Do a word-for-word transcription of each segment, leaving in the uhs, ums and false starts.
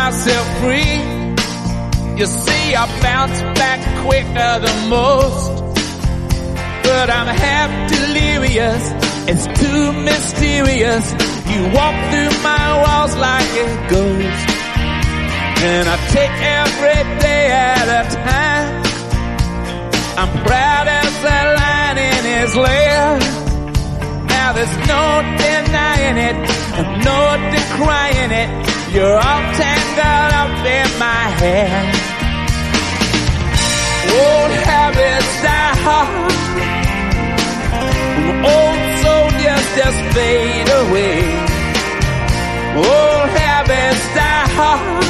myself free. You see, I bounce back quicker than most, but I'm half delirious. It's too mysterious. You walk through my walls like a ghost, and I take every day at a time. I'm proud as a lion in his lair. Now there's no denying it, no decrying it. You're all tangled up in my hair. Old habits die hard, old soldiers just fade away. Old habits die hard,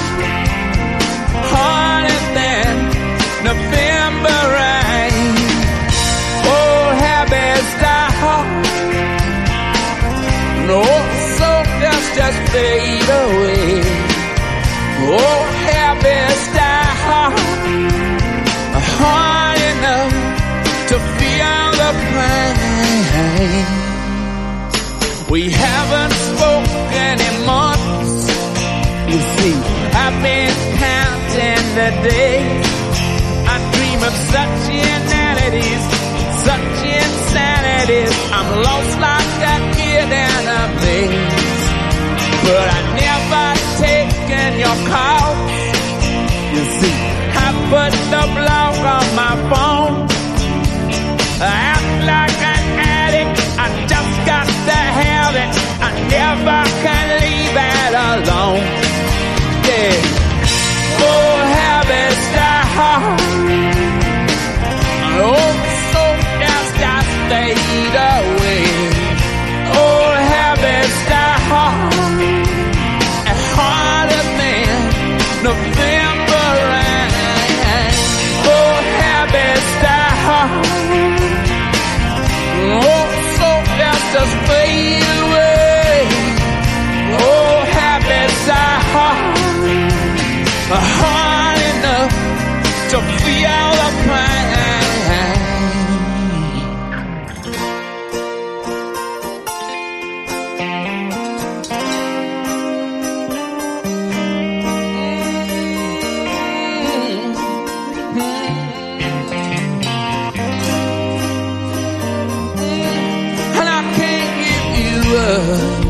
harder than November rain. Old habits die hard, old soldiers just fade away. Old habits die hard, hard enough to feel the pain. We haven't spoken in months. You see, I've been counting the days. I dream of such inanities, such insanities. I'm lost like a kid in a maze, but I never taken your call. You see, I put the blog on my phone. I act like an addict, I just got to have it. I never can leave it alone. Yeah. Old habits die hard, old soldiers just fade away. Old habits die hard, and harder than November rain. Old habits die hard, old soldiers just fade away. Old habits die hard, hard enough to feel the pain. And I can't give you up.